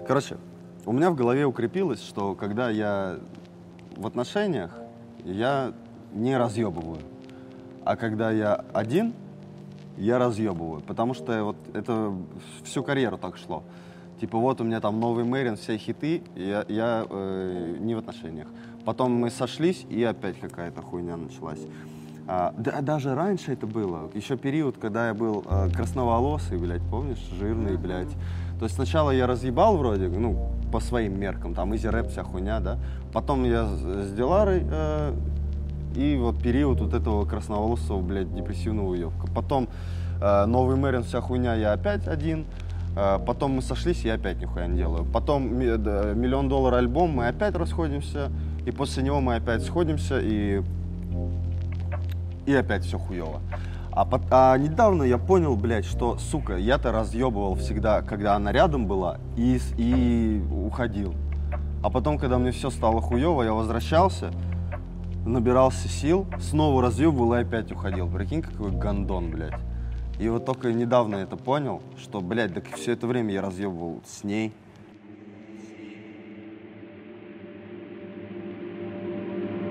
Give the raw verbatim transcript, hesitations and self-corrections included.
Короче, у меня в голове укрепилось, что когда я в отношениях, я не разъебываю. А когда я один, я разъебываю. Потому что вот это всю карьеру так шло. Типа вот у меня там новый Мэрин, все хиты, я, я э, не в отношениях. Потом мы сошлись, и опять какая-то хуйня началась. А, да, даже раньше это было. Еще период, когда я был э, красноволосый, блядь, помнишь, жирный, блядь. То есть сначала я разъебал вроде, ну, по своим меркам, там, изи-рэп, вся хуйня, да. Потом я с, с Диларой, э, и вот период вот этого красноволосого, блядь, депрессивного уебка. Потом э, новый Мэрин, вся хуйня, я опять один. Э, потом мы сошлись, я опять нихуя не делаю. Потом ми, да, миллион доллар альбом, мы опять расходимся. И после него мы опять сходимся, и, и опять все хуево. А, под, а недавно я понял, блядь, что, сука, я-то разъебывал всегда, когда она рядом была, и, и уходил. А потом, когда мне все стало хуево, я возвращался, набирался сил, снова разъебывал и опять уходил. Прикинь, какой гондон, блядь. И вот только недавно это понял, что, блядь, так все это время я разъебывал с ней.